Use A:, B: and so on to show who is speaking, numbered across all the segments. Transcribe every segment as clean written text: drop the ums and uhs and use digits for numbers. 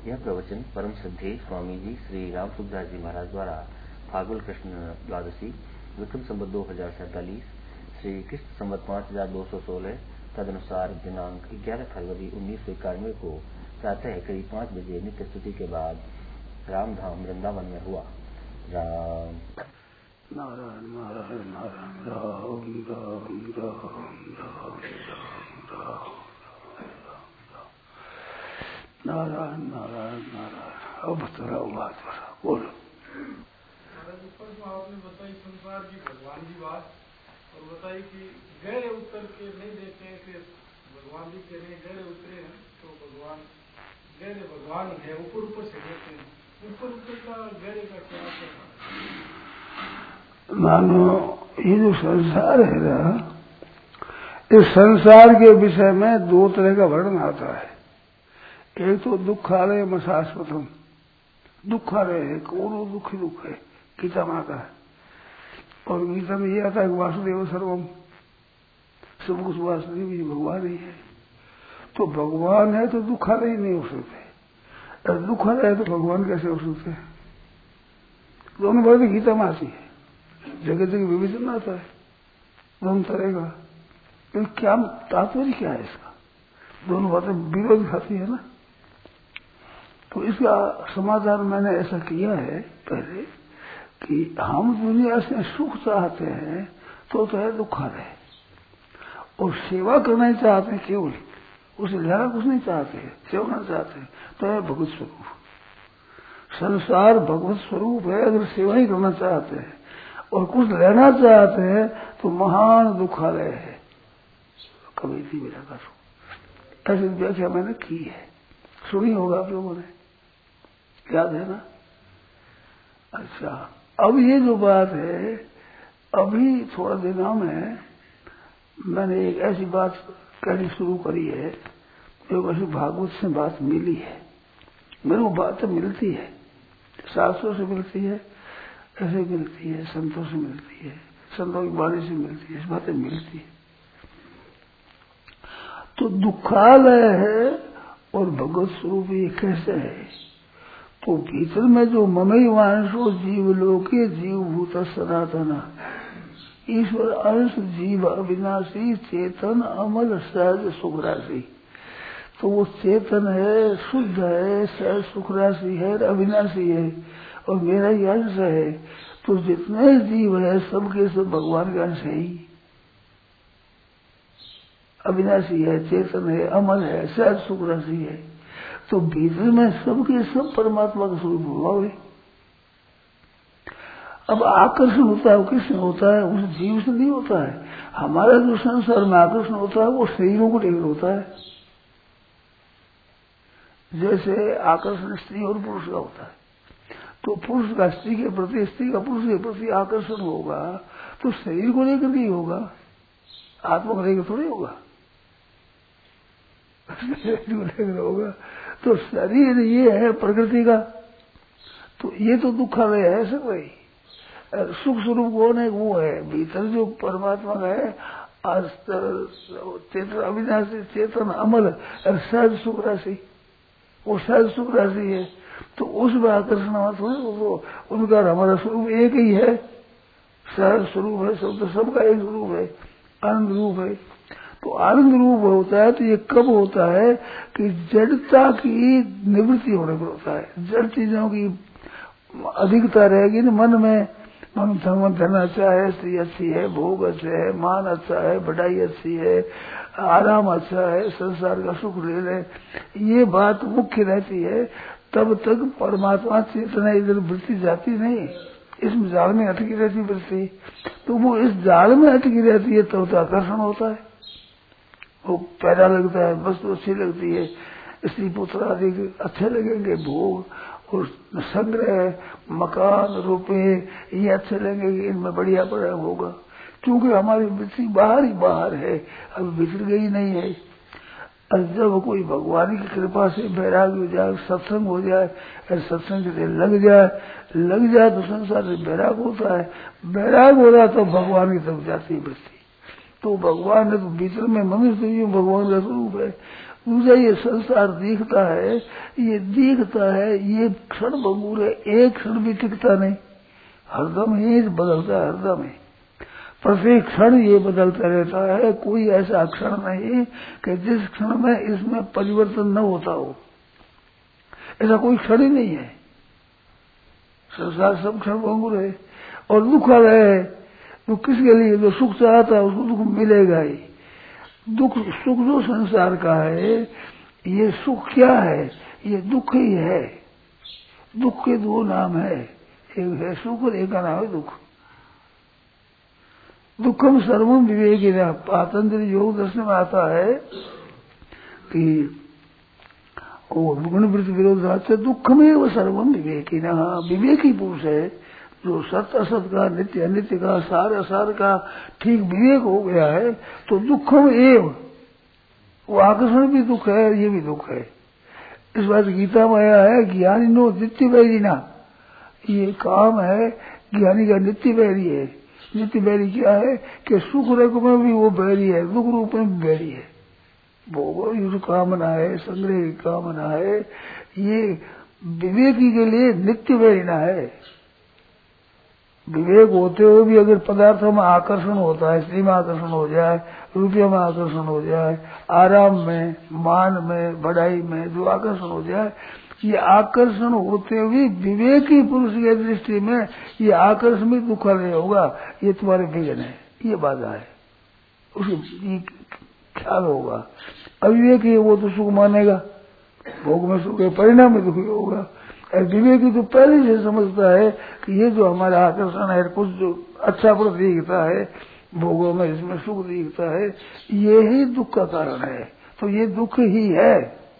A: यह प्रवचन परम श्रद्धेय स्वामी जी श्री राम सुखदास जी महाराज द्वारा फाल्गुन कृष्ण द्वादशी विक्रम संवत 2047 श्री कृष्ण संवत 5216 तदनुसार दिनांक 11 फरवरी 1991 को प्रातः करीब 5 बजे नित्य स्तुति के बाद रामधाम वृंदावन में हुआ। राम
B: नारायण नारायण नारायण राम राम राम राम राम नारायण नारायण नारायण। अब बताओ बात बताओ, बोलो।
C: आपने बताई संसार की भगवान की बात और बताई कि गहरे उतर के नहीं देते हैं कि भगवान जी के लिए गहरे उतरे हैं तो भगवान गहरे भगवान है, ऊपर ऊपर से देते हैं। ऊपर ऊपर का गहरे का क्या
B: मानो ये जो संसार है ना, इस संसार के विषय में दो तरह का वर्णन आता है। एक तो दुखालय मशाश्वतम, दुखालय है, कौन दुखी दुख है, गीता में आता है। और गीता में ये आता है वासुदेव सर्वम, सब कुछ वासुदेव जी भगवान ही है। तो भगवान है तो दुखालय ही नहीं हो सकते, और दुखालय है तो भगवान कैसे हो सकते हैं? दोनों बातें गीता में आती है, जगह जगह विवेचन आता है दोनों तरह का। तो क्या तात्पर्य क्या है इसका? दोनों बातें विरोध खाती है ना। तो इसका समाधान मैंने ऐसा किया है पहले कि हम दुनिया से सुख चाहते हैं तो है दुखालय, और सेवा करना ही चाहते हैं केवल, उसे लेना कुछ नहीं चाहते, सेवा करना चाहते हैं तो है भगवत स्वरूप। संसार भगवत स्वरूप है। अगर सेवा ही करना चाहते हैं और कुछ लेना चाहते हैं तो महान दुखालय है। कभी थी मेरा करो, ऐसी व्याख्या मैंने की है, सुनी होगा आप लोगों ने, याद है ना? अच्छा, अब ये जो बात है, अभी थोड़ा दिनों में मैंने एक ऐसी बात कहनी शुरू करी है जो ऐसी भागवत से बात मिली है। मेरे को बात तो मिलती है, शास्त्रों से मिलती है, ऐसे मिलती है, संतों से मिलती है, संतों की वाणी से मिलती है, इस बातें मिलती है। तो दुखालय है और भगवत स्वरूप ये कैसे है? तो भीतर में जो ममई वांशो जीवलोके जीवभूत सनातन, ईश्वर अंश जीव अविनाशी चेतन अमल सहज सुख राशि। तो वो चेतन है, शुद्ध है, सहज सुख राशि है, अविनाशी है, और मेरा ही अंश है। तो जितने जीव है सबके सब भगवान का अंश है ही, अविनाशी है, चेतन है, अमल है, सहज सुख राशि है। तो भीतर में सबके सब परमात्मा का स्वरूप हुआ है। अब आकर्षण होता है, वो किससे होता है? उस जीव से नहीं होता है। हमारा जो संसार में आकर्षण होता है वो शरीरों को लेकर होता है। जैसे आकर्षण स्त्री और पुरुष का होता है, तो पुरुष का स्त्री के प्रति, स्त्री का पुरुष के प्रति आकर्षण होगा तो शरीर को लेकर नहीं होगा, आत्मा को लेकर थोड़ी होगा, लेकर होगा। तो शरीर ये है प्रकृति का, तो ये तो दुखालय है सब भाई। सुख स्वरूप कौन है? वो है भीतर जो परमात्मा का है, चेतन अविनाशी, चेतन अमल और सहज सुख राशि। वो सहज सुख राशि है, तो उसमें आकर्षण मत हो। उनका हमारा स्वरूप एक ही है, सहज स्वरूप है, सब तो सबका एक स्वरूप है, आनंद रूप है। तो आनंद रूप होता है तो ये कब होता है कि जड़ता की निवृत्ति होने पर होता है। जड़ चीजों की अधिकता रहेगी ना मन में, मन धन अच्छा है, स्त्री अच्छी है, भोग अच्छे है, मान अच्छा है, बढ़ाई अच्छी है, आराम अच्छा है, संसार का सुख ले ले, ये बात मुख्य रहती है। तब तक परमात्मा चेतना इधर वृत्ति जाती नहीं, इसमें जाल में अटकी रहती वृत्ति। तो वो इस जाल में अटकी रहती है तो आकर्षण होता है, वो पैदा लगता है, वस्तु अच्छी लगती है, स्त्री पुत्र आदि अच्छे लगेंगे, भोग और संग्रह, मकान, रुपए ये अच्छे लगेंगे, इनमें बढ़िया बड़ा होगा। क्योंकि हमारी वृत्ति बाहर ही बाहर है, अभी भीतर गई नहीं है। और जब कोई भगवान की कृपा से वैराग्य हो जाए, सत्संग हो जाए, सत्संग से लग जाए तो संसार से वैराग होता है, वैराग हो रहा तो भगवान की तरफ जाती है वृत्ति। तो भगवान है तो भीतर में मनुष्य ही भगवान का स्वरूप है, मुझे ये संसार दिखता है, ये क्षण भंगुर है, एक क्षण भी टिकता नहीं, हरदम ही बदलता है, हरदम ही प्रत्येक क्षण ये बदलता रहता है। कोई ऐसा क्षण नहीं कि जिस क्षण में इसमें परिवर्तन न होता हो, ऐसा कोई क्षण ही नहीं है। संसार सब क्षण भंगुर है और दुख आ रहा है तो किसके लिए? जो सुख चाहता है उसको दुख मिलेगा ही। दुख सुख जो संसार का है, ये सुख क्या है? ये दुख ही है। दुख के दो नाम है, एक है सुख और एक का नाम है दुख। दुखम सर्वम विवेकिना, पातंजल योग दर्शन में आता है कि गुण वृत्ति विरोधात से दुखमेव सर्वम विवेकिना। विवेकी पुरुष है जो सत्य असत का, नित्य अनित्य का, सार असार का ठीक विवेक हो गया है, तो दुखम एव, वो आकर्षण भी दुख है, ये भी दुख है। इस बात गीता में आया है, ज्ञानी नो नित्य वैरिना, ये काम है ज्ञानी का नित्य वैरी है। नित्य वैरी क्या है कि सुख रूप में भी वो वैरी है, दुख रूप में भी वैरी है। भोगो युद्ध कामना है, संग्रह की कामना है, ये विवेकी के लिए नित्य वैरिना है। विवेक होते हुए भी अगर पदार्थों में आकर्षण होता है, स्त्री में आकर्षण हो जाए, रुपये में आकर्षण हो जाए, आराम में, मान में, बढ़ाई में जो आकर्षण हो जाए, ये आकर्षण होते हुए विवेकी पुरुष की दृष्टि में ये आकर्षण भी दुखालय होगा, ये तुम्हारे विघ्न है, ये बाधा है, उसकी ख्याल होगा। अविवेकी वो तो सुख मानेगा, भोग में सुख है, परिणाम में दुखी होगा। विवेकी तो पहले से समझता है कि ये जो हमारा आकर्षण है, कुछ जो अच्छा पर दिखता है भोगों में, इसमें सुख दिखता है, ये ही दुख का कारण है, तो ये दुख ही है।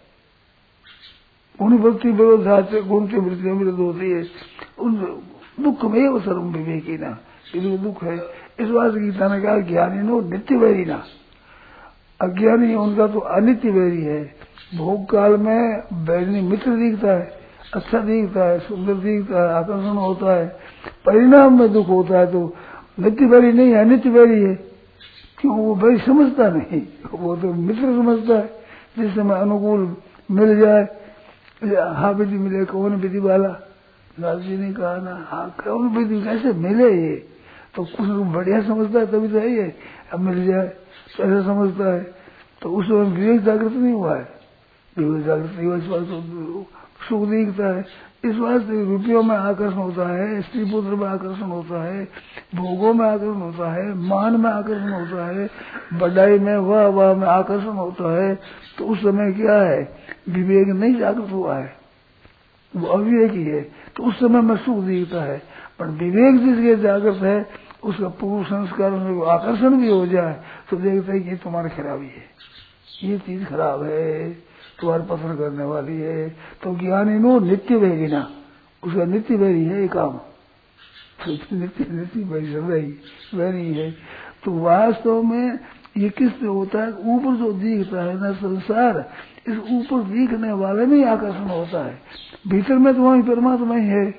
B: गुण वृत्ति विरोधात से गुण की वृत्ति विरोध होती है, उन दुख में वो सर्व विवेकी ना, ये दुख है। इस बात गीता ने कहा ज्ञानी नो नित्य वैरी ना, अज्ञानी उनका तो अनित्य वैरी है। भोग काल में वैरी मित्र दिखता है, अच्छा दिखता है, सुंदर दिखता है, आकर्षण होता है, परिणाम में दुख होता है, तो नित्य वैरी नहीं है, अनित्य वैरी है। क्यों? वो वैरी समझता नहीं, वो तो मित्र समझता है। जिस समय अनुकूल मिल जाए, हाँ विधि मिले, कौन विधि वाला, लाल जी ने कहा ना, हाँ कौन विधि कैसे मिले, ये तो कुछ बढ़िया समझता है, तभी तो है ये, अब मिल जाए तो ऐसा समझता है। तो उस समय विवेक जागृत नहीं हुआ है, विवेक जागृत नहीं हुआ, इस बात तो सुख दिखता है। इस वास्ते रुपयों में आकर्षण होता है, स्त्री पुत्र में आकर्षण होता है, भोगों में आकर्षण होता है, मान में आकर्षण होता है, बढ़ाई में, वाह में आकर्षण होता है। तो उस समय क्या है? विवेक नहीं जागृत हुआ है, वो अविवेक ही है, तो उस समय में सुख दिखता है। पर विवेक जिसके जागृत है, उसका पूर्व संस्कार में आकर्षण भी हो जाए तो देखते हैं कि तुम्हारी खराबी है, ये चीज खराब है, तुम्हारे पसंद करने वाली है। तो ज्ञानी नो नित्य वैरिना, उसका नित्य वैरी है ये काम, तो नित्य वैरी है। तो वास्तव में ये किससे होता है? ऊपर जो दिखता है ना संसार, इस ऊपर दिखने वाले में आकर्षण होता है, भीतर में तो वही परमात्मा ही है।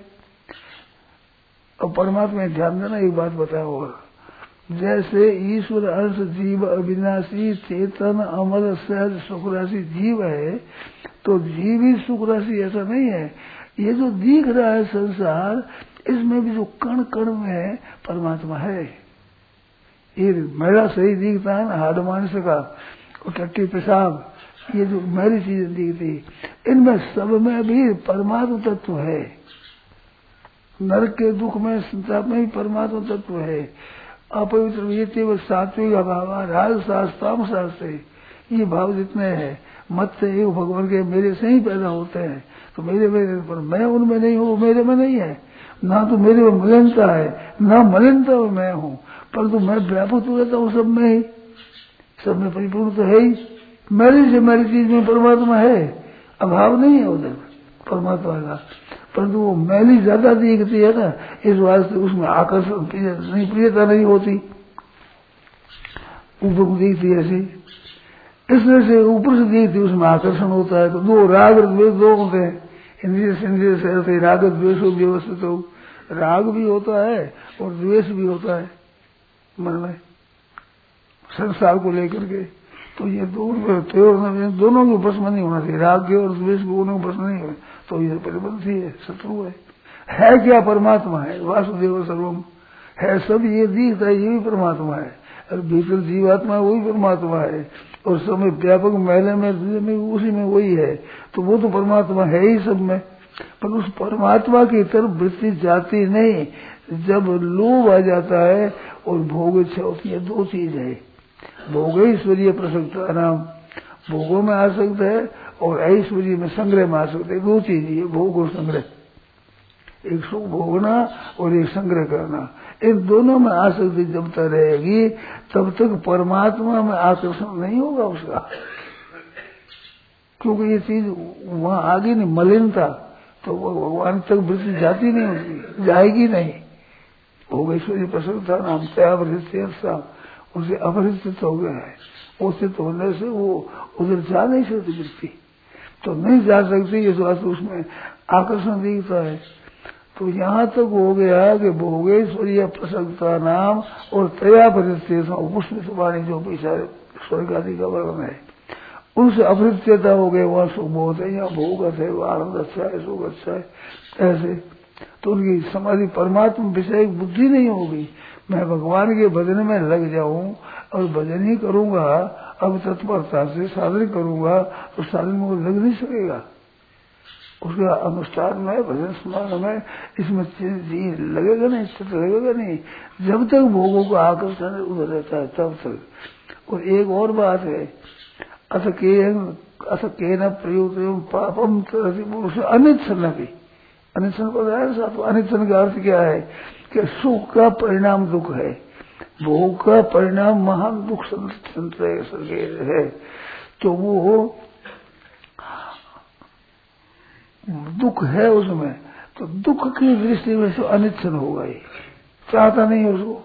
B: और परमात्मा ध्यान देना, एक बात बताया होगा, जैसे ईश्वर अंश जीव अविनाशी चेतन अमर सहज सुख राशि जीव है, तो जीव ही सुख राशि ऐसा नहीं है। ये जो दिख रहा है संसार, इसमें भी जो कण कण में परमात्मा है। ये मेरा सही दिखता है ना, हाड़ मांस का और टट्टी पेशाब, ये जो मेरी चीजें दिखती, इनमें सब में भी परमात्मा तत्व है। नरक के दुख में संताप में भी परमात्मा तत्व है। अपवित्र ये सात्विक अभाव, राजशास्त्राम शास्त्र, ये भाव जितने हैं मत से एक भगवान के मेरे से ही पैदा होते हैं, तो मेरे पर मैं उनमें नहीं हूँ, मेरे में नहीं है। ना तो मेरे में मलिनता है, ना मलिनता में मैं हूँ, परंतु मैं व्यापक तो रहता हूँ सब में ही, सब में परिपूर्ण तो है ही। मेरी से मेरी चीज में परमात्मा है, अभाव नहीं है उधर परमात्मा का, परंतु वो मैली ज्यादा दिखती है ना, इस वास्ते उसमें आकर्षण प्रियता नहीं होती, ऊपर को दिखती है ऐसी, इसलिए से ऊपर से दिखती उसमें आकर्षण होता है। तो दो राग और द्वेष दो होते हैं, इंद्रिय से राग द्वेष व्यवस्थित हो, राग भी होता है और द्वेष भी होता है मन में संसार को लेकर के, तो ये दोनों के बस में नहीं होना चाहिए। राग के और द्वेष के दोनों के बस में नहीं है तो ये प्रतिबंधी है, शत्रु है क्या परमात्मा है, वासुदेव सर्वम है, सब ये दिखता है, ये भी परमात्मा है, और भीतर जीवात्मा वही परमात्मा है, और सब में व्यापक मैले में उसी में वही है, तो वो तो परमात्मा है ही सब में। पर उस परमात्मा की तरफ वृत्ति जाती नहीं, जब लोभ आ जाता है और भोग इच्छा होती है। दो चीज है, भोगैश्वर्य प्रसक्ता नाम, भोगों में आसक्त है और ऐश्वर्य में संग्रह में आसक्त है। दो चीज है, भोग और संग्रह, एक सुख भोगना और एक संग्रह करना। इन दोनों में आसक्ति जब तक रहेगी तब तक परमात्मा में आकर्षण नहीं होगा उसका, क्योंकि ये चीज वहां आगे नहीं, मलिनता, तो वो भगवान तक वृत्ति जाती नहीं होगी, जाएगी नहीं। भोगेश्वरी प्रसन्नता नाम त्यावृत्ति उसे अपरिचित हो गया है, उचित होने से वो उधर जा नहीं सकती वृत्ति, तो नहीं जा सकती, इस बात उसमें आकर्षण दिखता है। तो यहाँ तक हो गया कि भोगेश्वरीय प्रसक्ता नाम और तया परिचय पुष्पित वाणी जो पीछा स्वर्ग आदि का वर्णन है, उनसे अपरिचयता हो गए। वहाँ सुख बहुत है, यहाँ भोग है, आनंद अच्छा है, सुख अच्छा है, ऐसे तो उनकी समाधि परमात्मा विषय बुद्धि नहीं होगी। मैं भगवान के भजन में लग जाऊं और भजन ही करूंगा, अब तत्परता से साधन करूंगा, तो साधन में वो लग नहीं सकेगा। उसका अनुष्ठान में, भजन स्मरण में, इसमें जी लगेगा नहीं, चित्त लगेगा नहीं, जब तक भोगों का आकर्षण उधर रहता है तब तक। और एक और बात है, अथ के न प्रयुक्त पापम पुरुष अनिच्छन भी, अनिच्छन पदार्थ, अनिच्छन का अर्थ क्या है कि सुख का परिणाम दुख है, भोग का परिणाम महान दुख है, तो वो दुख है उसमें, तो दुख की दृष्टि में तो अनिच्छन होगा ही, चाहता नहीं उसको।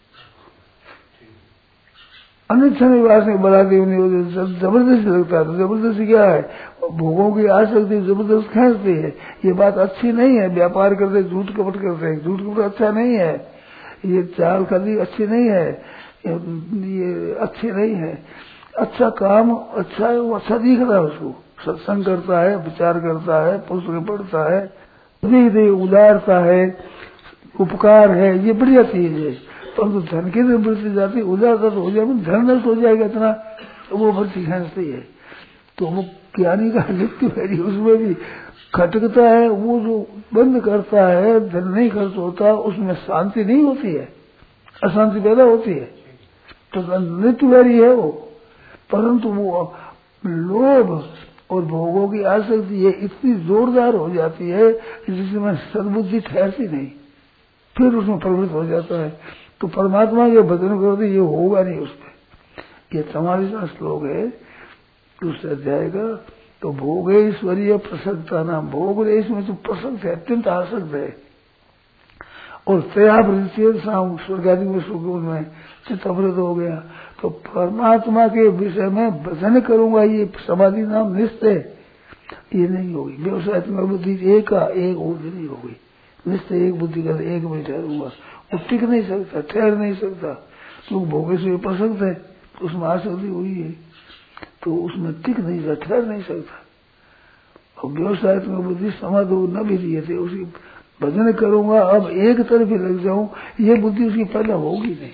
B: अनिच्छन वासना बढ़ाती नहीं होती, जबरदस्ती लगता है। तो जबरदस्ती क्या है, भोगों की आसक्ति जबरदस्त खींचती है। ये बात अच्छी नहीं है, व्यापार करते झूठ कपट करते हैं, झूठ कपट अच्छा नहीं है, ये चाल कदी अच्छी नहीं है, ये अच्छी नहीं है। अच्छा काम अच्छा है, वो अच्छा दिख रहा है उसको, सत्संग करता है, विचार करता है, पुस्तक पढ़ता है, उदारता है, उपकार है, ये बढ़िया चीज है। परंतु धन की वृत्ति जाती, उदारता तो हो जाए, धन नष्ट हो जाएगा इतना, तो वो वृत्ति खींचती है। तो वो ज्ञानी का लिप्ति है, उसमें भी खटकता है, वो जो बंद करता है, धन नहीं खर्च होता, उसमें शांति नहीं होती है, अशांति पैदा होती है, तो नित्यवैरी है वो। परंतु वो लोभ और भोगों की आसक्ति ये इतनी जोरदार हो जाती है जिसमें सद्बुद्धि ठहरती नहीं, फिर उसमें प्रवृत्त हो जाता है। तो परमात्मा के भजन करते ये होगा नहीं उसमें। ये 44वां श्लोक है दूसरे अध्याय का। तो भोगेश्वरीय प्रसक्ता नाम, भोग इसमें जो प्रसक्त है, अत्यंत आसक्त है, और तया वृत्ति स्वर्ग आदि में सुख में चित्त अवृत हो गया। तो परमात्मा के विषय में भजन करूंगा, ये समाधि नाम निश्चय ये नहीं होगी। व्यवसायत्मक बुद्धि एक बुद्धि नहीं होगी, निश्चय एक बुद्धि का एक में ठहरूंगा, वो टिक नहीं सकता, ठहर नहीं सकता, क्योंकि भोगेश्वरी प्रसक्त है, तो उसमें आसक्ति हुई है, तो उसमें टिक नहीं सकता, ठहर नहीं सकता। और व्यवसायत्मक बुद्धि समाधि न भी दिए थे, उसकी भजन करूंगा अब एक तरफ ही लग जाऊं, ये बुद्धि उसकी पैदा होगी नहीं।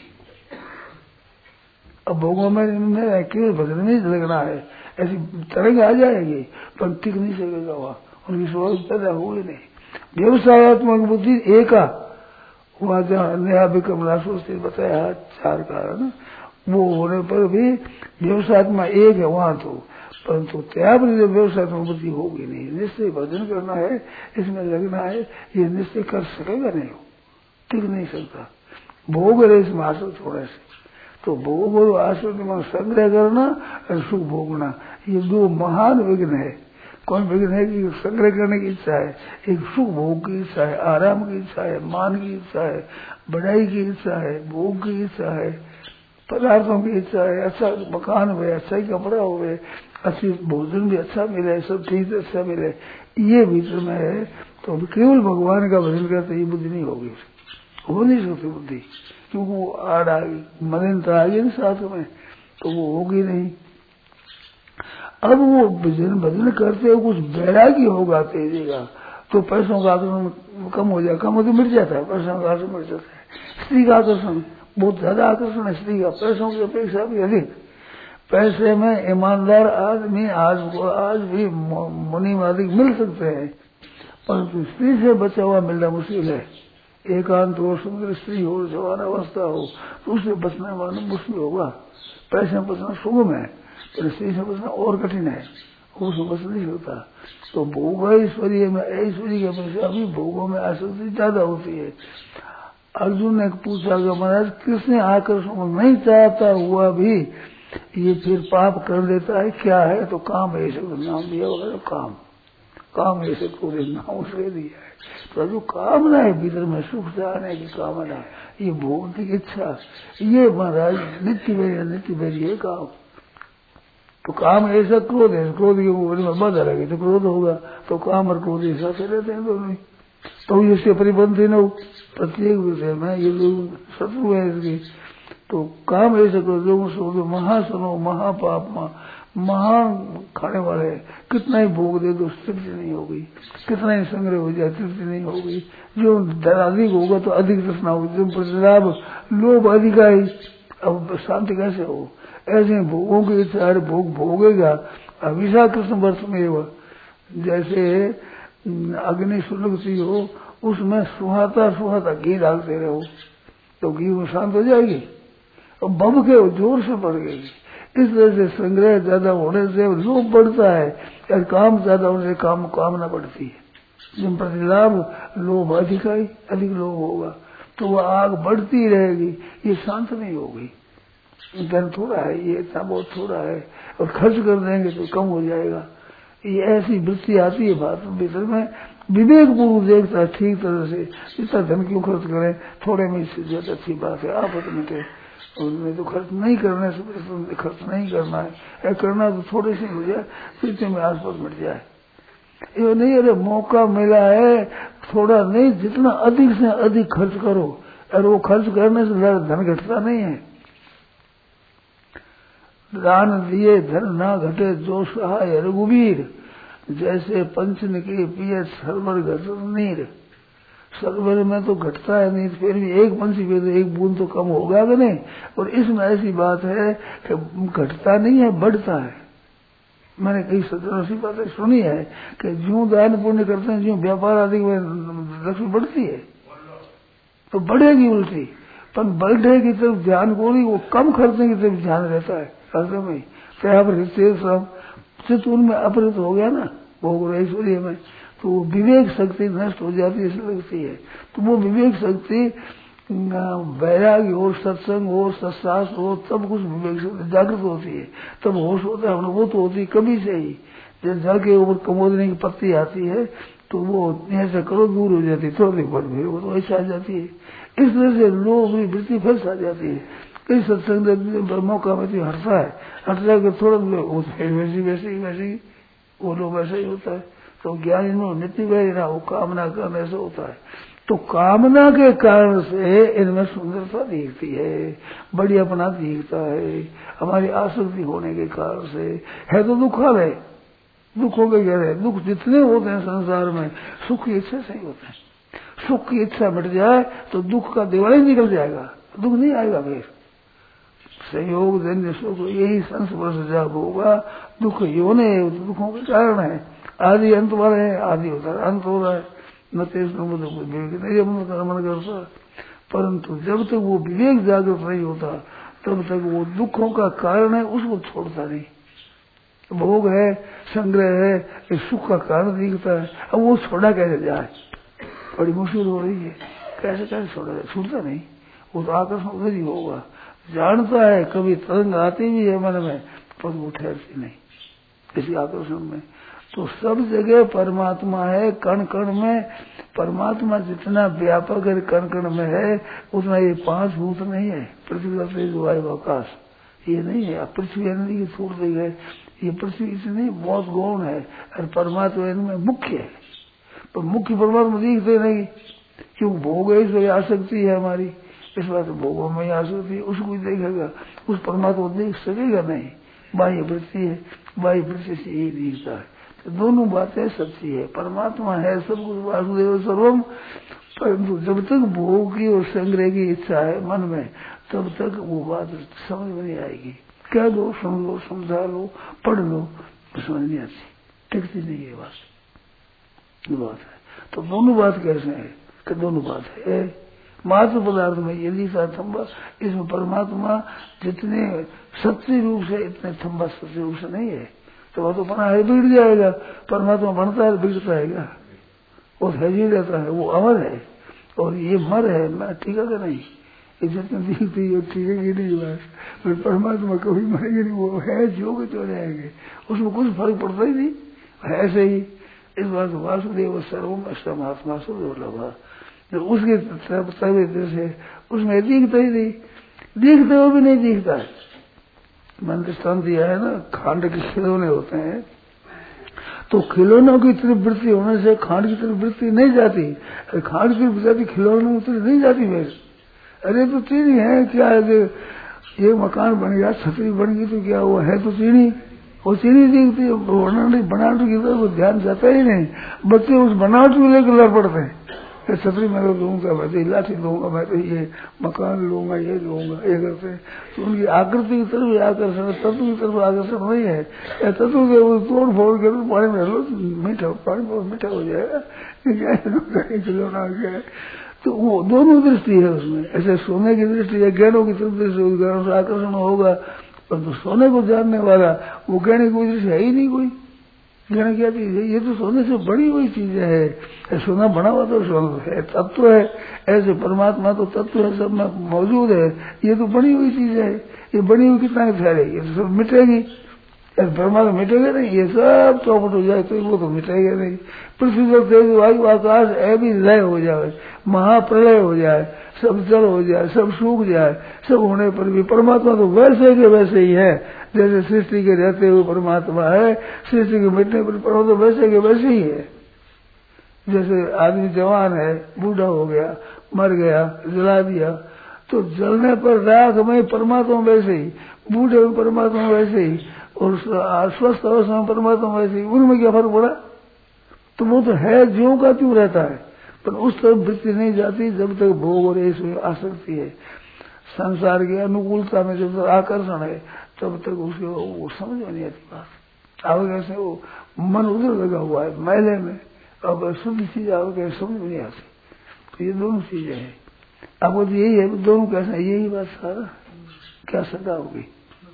B: अब भोगों में केवल भजन में ही लगना है, ऐसी तरंग आ जाएगी, पर टिक नहीं सकेगा वहां, उनकी स्वरूप पैदा होगी नहीं। व्यवसायत्मक बुद्धि एका, वहां जहाँ नया विक्रमला सोचते बताया 4 कारण, वो होने पर भी व्यवसायत्मा एक है वहां, तो परंतु त्याग व्यवसायत्मक बुद्धि होगी नहीं। निश्चय भजन करना है, इसमें लगना है, ये निश्चय कर सकेगा नहीं, टिक नहीं सकता। भोग रेस में आसक्त होने से, तो भोग और आसक्त में संग्रह करना और सुख भोगना, ये 2 महान विघ्न है। कौन विघ्न है कि संग्रह करने की इच्छा है, एक सुख भोग की इच्छा है, आराम की इच्छा है, मान की इच्छा है, बढ़ाई की इच्छा है, भोग की इच्छा है, पदार्थों की इच्छा है, अच्छा मकान हुए, अच्छा ही कपड़ा हुए, अच्छी भोजन भी अच्छा मिले, सब ठीक अच्छा मिले, ये भीतर में है। तो केवल भगवान का भजन करते ये बुद्धि नहीं होगी, हो नहीं सकती बुद्धि, क्योंकि वो मलिनता आ गई साथ में, तो वो होगी नहीं। अब वो भजन भजन करते कुछ बैरागी होगा तेजेगा तो पैसों का आकर्षण कम हो जाए, कम हो तो मिट जाता है, पैसों का आकर्षण मिट जाता है। स्त्री का आकर्षण बहुत ज्यादा आकर्षण है, स्त्री का पैसों की अपेक्षा भी अधिक। पैसे में ईमानदार आदमी आज भी मुनिवादी मिल सकते हैं, परंतु स्त्री से बचा हुआ मिलना मुश्किल है। एकांत हो, सुंदर स्त्री हो, जवान अवस्था हो तो उससे बचना वाला मुश्किल होगा। पैसे में बचना सुगम है, पर स्त्री से बचना और कठिन है, उससे बच नहीं होता। तो भोग ऐश्वर्य में ऐश्वर्य की अपेक्षा भी भोगों में आसक्ति ज्यादा होती है। अर्जुन ने पूछा कि महाराज कृष्ण आकर्षण नहीं चाहता हुआ भी ये फिर पाप कर देता है क्या है? तो काम ऐसे नाम दिया होगा, काम ऐसे पूरे नाम उसके दिया है। तो जो कामना है भीतर में सुख चाहने की कामना, ये भोगने की इच्छा, ये महाराज नित्य मेरी है काम। तो काम ऐसा क्रोध है, क्रोध के ऊपर में बाधा लगी तो क्रोध होगा, तो काम और क्रोध ऐसा से रहते हैं दोनों। तो इसके परिबंधी न हो, प्रत्येक विषय में ये लोग शत्रु है इसके। तो काम ऐसा करो जो महासनो महापाप महान खाने वाले, कितना ही भोग दे दो तृप्ति नहीं होगी, कितना ही संग्रह हो जाए तृप्ति नहीं होगी। जो अधिक होगा तो अधिक तृष्णा होगी, जो प्रतिलाभ लोभ अधिक आई, अब शांति कैसे हो? ऐसे भोगों की इच्छा भोग भोगेगा। अभिषा कृष्ण वर्ष में वो जैसे अग्नि सुलगती हो, उसमें सुहाता घी डालते रहो तो घी में शांत हो जाएगी और बब के जोर से बढ़ गई। इस तरह से संग्रह ज्यादा होने से लोभ बढ़ता है और काम ज्यादा होने से कामना बढ़ती है। जब प्रतिलाभ लोभ अधिक लोभ होगा तो वह आग बढ़ती रहेगी, ये शांत नहीं होगी। धन थोड़ा है, ये इतना बहुत थोड़ा है और खर्च कर देंगे तो कम हो जाएगा। ये ऐसी वृत्ति आती है बात भीतर में। विवेक पूर्व देखता है ठीक तरह से, इतना धन क्यों खर्च करें, थोड़े में इससे ज्यादा अच्छी बात है। आप में उनमें तो खर्च नहीं करने से खर्च नहीं करना है, करना तो थोड़े से हो जाए, फिर में आसपास मिट जाए। ये नहीं अरे मौका मिला है थोड़ा नहीं, जितना अधिक से अधिक खर्च करो, और वो खर्च करने से धन घटता नहीं है। दान दिए धन ना घटे जो सहाय रघुवीर, जैसे पंचन के पिए सरवर घट नीर। सरवर में तो घटता है नहीं, फिर भी एक पंछी पे तो एक बूंद तो कम होगा कि नहीं। और इसमें ऐसी बात है कि घटता नहीं है, बढ़ता है। मैंने कई सज्जनों से बातें सुनी है कि ज्यों दान पुण्य करते हैं ज्यों व्यापार आदि में लक्ष्मी बढ़ती है तो बढ़ेगी उल्टी, पर बढ़े की तरफ ध्यान को नहीं, वो कम खर्चने की तरफ ध्यान रहता है। चित्त उनमें अपहृत हो गया ना भोग ऐश्वर्य में, तो वो विवेक शक्ति नष्ट हो जाती है, ऐसी लगती है। तो वो विवेक शक्ति वैराग्य हो, सत्संग हो, सत्सास हो, तब कुछ विवेक शक्ति जागृत होती है, तब होश होता है, अनुभूत होती है कभी से ही। जब जल के ऊपर कमोदनी की पत्ती आती है तो वो ऐसा करो दूर हो जाती है, थोड़ी देर फिर वो तो ऐसा आ जाती है। इस तरह से लोग वृत्ति फिर आ जाती है। कई सत्संग मौका में हटता है, हटता है थोड़ा वैसे वो लोग वैसा ही होता है। तो ज्ञान इनमें नित्य वैरा हो, कामना करने से होता है। तो कामना के कारण से इनमें सुंदरता दिखती है, बढ़ियापना दिखता है। हमारी आसक्ति होने के कारण से है तो दुखालय, दुखों के कह रहे दुख जितने होते हैं संसार में सुख की इच्छा से ही होते हैं। सुख की इच्छा मिट जाए तो दुख का दिवाली निकल जाएगा, दुख नहीं आएगा। फिर संयोग जन्य सुख यही संस्पर्श जब होगा, दुख योने दुखों के कारण है। आदि अंत वाले हैं, आदि होता है अंत हो रहा है, न तेज मन करता। परंतु जब तक वो विवेक जागृत नहीं होता तब तक वो दुखों का कारण है उसको छोड़ता नहीं। भोग है, संग्रह है, ये सुख का कारण दिखता है, अब वो छोड़ा कैसे जाए, बड़ी मुश्किल हो रही है। कैसे छोड़ा जाए, छूटता नहीं, वो तो आकर्षण उधर ही होगा। जानता है कभी तरंग आती भी है मन में, पर वो ठहरती नहीं किसी आकर्षण में। तो सब जगह परमात्मा है, कण कण में परमात्मा जितना व्यापक है कण कण में है, उतना ये 5 भूत नहीं है। पृथ्वी तेज वायु आकाश ये नहीं है। पृथ्वी नदी की छोड़ दी गए, ये पृथ्वी इतनी बहुत गौण है और परमात्मा इनमें मुख्य है। तो मुख्य परमात्मा दिखते नहीं, क्यों भोग है, आसक्ति है हमारी, इस बात भोगों में आसक्ति, उसको देखेगा, उस परमात्मा देख सकेगा नहीं। बाह्य वृत्ति है, बाह्य वृत्ति से यही दिखता है। तो दोनों बातें सच्ची है, परमात्मा है सब कुछ, वासुदेव सर्वम, परंतु जब तक भोग की और संग्रह की इच्छा है मन में, तब तक वो बात समझ में नहीं आएगी। कह दो, सुन लो, समझा लो, पढ़ लो, समझ नहीं आती, टिकती नहीं है बात है। तो दोनों बात कैसे है कि दोनों बात है। मात्र पदार्थ में यदि सा थम्बा, इसमें परमात्मा जितने सच्चे रूप से इतने थम्बा सच्चे रूप से नहीं है। तो वह तो बना है बिगड़ जाएगा, परमात्मा बनता है बिगड़ता है क्या, वो है रहता है, वो अमर है और ये मर है। मैं ठीक है नहीं, जितने दिखती है ठीक है नहीं बात, परमात्मा कभी मरेंगे नहीं, वो है जो के तो रहेंगे, उसमें कुछ फर्क पड़ता ही नहीं, ऐसे ही। इस बात वासुदेव सर्वम अष्टमात्मा से दुर्लभ, उसके से उसमें दिखता ही नहीं, दिखते हुए भी नहीं दिखता है। मैंने दृष्टांत दिया है ना, खांड के खिलौने होते हैं, तो खिलौनों की तरफ वृत्ति होने से खांड की तरफ वृत्ति नहीं जाती, खांड की तरफ जाती, खिलौनों की तरफ नहीं जाती मेरे। अरे तो चीनी है क्या है, ये मकान बन गया, छतरी बन गई, तो क्या हुआ है, तो चीनी, वो चीनी दिखती है, बनावट की तरफ ध्यान जाता ही नहीं। बच्चे उस बनावट को लेकर लड़ पड़ते हैं, छतरी मैं तो लूंगा, मैं तो लाठी लूंगा, मैं तो ये मकान लूंगा, ये लूंगा, ये करते हैं। तो उनकी आकृति की तरफ आकर्षण, तत्व की तरफ आकर्षण नहीं है। तत्व के वो तोड़ फोड़ कर पानी में लो, मीठा पानी बहुत मीठा हो जाएगा, खिलौना गया। तो वो दोनों दृष्टि है उसमें, ऐसे सोने की दृष्टि है, गहनों की तरफ दृष्टि, गहनों से आकर्षण होगा, परंतु सोने को जानने वाला वो गहने की दृष्टि है ही नहीं कोई। गहना क्या चीज है, ये तो सोने से बड़ी हुई चीज है, सोना बना हुआ तो सोना है, तत्व है। ऐसे परमात्मा तो तत्व है, सब में मौजूद है, ये तो बनी हुई चीज है। ये बनी हुई कितना ठहरेगी, ये तो सब मिटेगी। परमात्मा मिटेगा नहीं, ये सब चौपट हो जाए तो वो तो मिटेगा नहीं। पृथ्वी जल तेज वायु आकाश है भी लय हो जाए, महाप्रलय हो जाए, सब जल हो जाए, सब सूख जाए, सब होने पर भी परमात्मा तो वैसे के वैसे ही है। जैसे सृष्टि के रहते हुए परमात्मा है, सृष्टि के मिटने पर परमात्मा तो वैसे के वैसे ही है। जैसे आदमी जवान है, बूढ़ा हो गया, मर गया, जला दिया, तो जलने पर राख में परमात्मा वैसे ही, बूढ़े में परमात्मा वैसे ही, और स्वस्थ अवस्था में परमात्मा वैसे ही। उनमें क्या फर्क पड़ा, तो वो तो है ज्यों का त्यों रहता है, पर उस तरफ वृत्ति नहीं जाती जब तक भोग और इसमें आसक्ति है। संसार की अनुकूलता में जब तक आकर्षण है, तब तक उसके वो समझ में नहीं आती बात। अब कैसे वो मन उधर लगा हुआ है मैले में, अब शुद्ध चीज अब कैसे समझ में नहीं आती। तो ये दोनों चीजें हैं। अब वो यही है, दोनों कैसे, यही बात सारा क्या सदा होगी।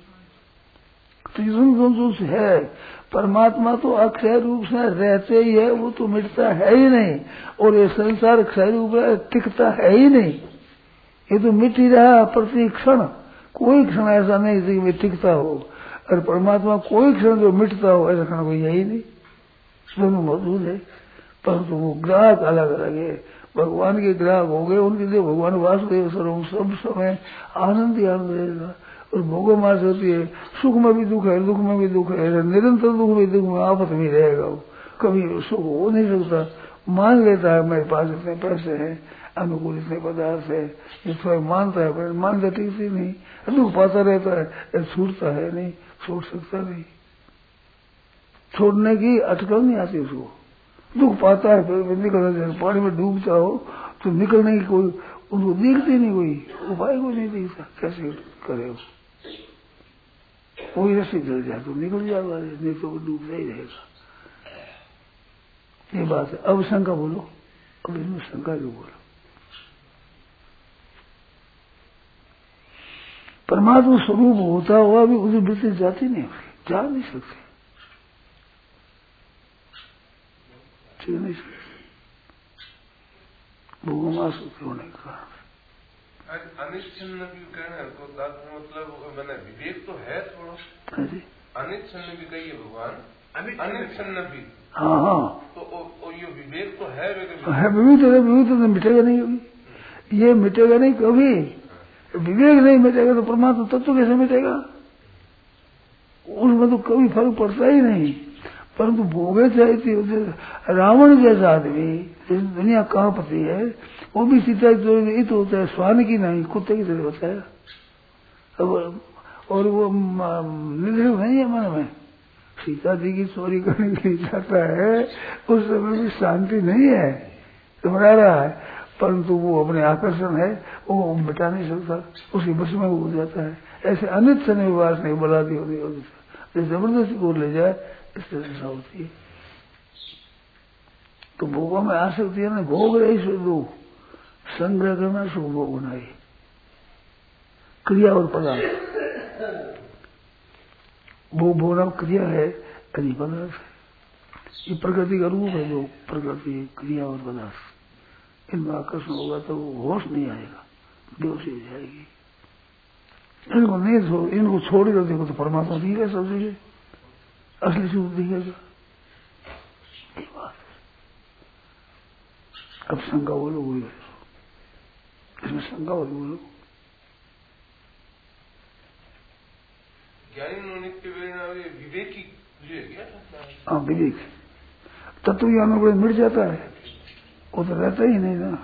B: तो ये दोनों से है। परमात्मा तो अक्षय रूप से रहते ही है, वो तो मिटता है ही नहीं, और ये संसार अक्षय रूप है, टिकता है ही नहीं, ये तो मिट ही रहा प्रति क्षण। कोई क्षण ऐसा नहीं कि टिकता हो, और परमात्मा कोई क्षण जो मिटता हो ऐसा क्षण कोई है ही नहीं। दोनों मौजूद है, परंतु वो ग्राहक अलग अलग है। भगवान के ग्राहक हो गए, उनके लिए भगवान वासुदेव सर्वम सब समय आनंद ही आनंद रहेगा। और भोगो मास होती है, सुख में भी दुख है, दुख में भी दुख है, निरंतर दुख में दुख में आफत में रहेगा। वो कभी सुख हो नहीं सकता, मान लेता है मेरे पास इतने पैसे हैं, अनुकूल इतने पदार्थ है, इसको मानता है, पर मानता टिकती नहीं, दुख पाता रहता है, छूटता है नहीं, छोड़ सकता नहीं, छोड़ने की अटकल नहीं आती उसको। दुख पाता है, फिर निकलना, पानी में डूब जाओ तो निकलने की कोई उनको दिखती नहीं, कोई उपाय को नहीं दिखता, कैसे करे। कोई रस्सी जल जाए तो निकल जाएगा, नहीं तो डूबता ही रहेगा। ये बात है। अब शंका बोलो, अब इसमें शंका जो बोलो, परमात्मा स्वरूप होता हुआ भी उसे वृत्ति जाती नहीं, जा नहीं सकती, ठीक नहीं सकती, भोगमास होने के कारण।
D: अनिच्छन्न भी कहना तो मतलब मैंने विवेक तो है थोड़ा, अनिच्छन्न भी कहिए भगवान, अनिच्छन्न भी,
B: हाँ हाँ,
D: तो ये विवेक तो है,
B: विवेक तो मिटेगा नहीं कभी, ये मिटेगा नहीं कभी। विवेक नहीं मिटेगा तो परमात्मा तत्व कैसे मिटेगा, उसमें तो कभी फर्क पड़ता ही नहीं। परंतु भोगे चाहती होते रावण जैसा आदमी, दुनिया कहाँ पति है, वो भी सीता तो होता है, स्वान की नहीं, कुत्ते की तरह होता है। अब और वो निधृव नहीं है मन में। सीता जी की चोरी करने के लिए चाहता है, उस समय भी शांति नहीं है, घबरा रहा है, परंतु वो अपने आकर्षण है वो मिटा नहीं सकता, उसी बस में हो जाता है। ऐसे अनित से निवास नहीं बला दी होती, जबरदस्ती को ले जाए इस तरह होती है। तो भोगों में आ सकती है ना, भोग रही सुख, संग्रह करना सुख भोग बनाई, क्रिया और पदार्थ। भोग भोगना क्रिया है, कभी पदार्थ है। ये प्रकृति का रूप है, जो प्रकृति क्रिया और पदार्थ, इनमें आकर्षण होगा तो वो होश नहीं आएगा, बेहोशी हो जाएगी। इनको नहीं इनको छोड़ कर देखो तो परमात्मा दिखेगा सब जगह, असली सुख दिखेगा। अब शंका बोलो, बोलो इसमें शंका बोलो।
D: विवेकी
B: हाँ विवेक तत्व ज्ञान को मिट जाता है, वो तो रहता ही नहीं ना।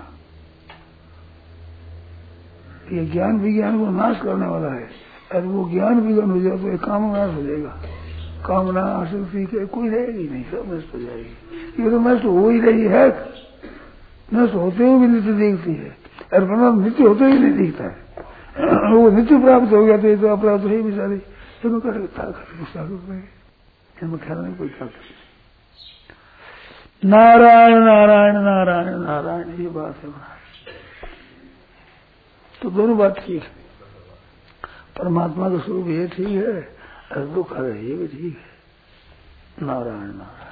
B: ये ज्ञान विज्ञान को नाश करने वाला है, और वो ज्ञान विज्ञान हो जाए तो एक काम नाश हो जाएगा, कामना आसक्ति के कोई रहेगी नहीं, सब नष्ट हो जाएगी। ये तो नष्ट हो ही रही है, नष्ट होते हुए भी नित्य दिखती है, और परमात्मा नित्य होते ही नहीं दिखता है। वो नित्य प्राप्त हो गया तो ये तो अपराध तो है बेचारे, इनमें ख्याल नहीं कोई क्या। नारायण नारायण नारायण नारायण, ये बात है। तो दोनों बात ठीक है, परमात्मा का स्वरूप ये ठीक है, और दुख है ये भी ठीक है। नारायण नारायण।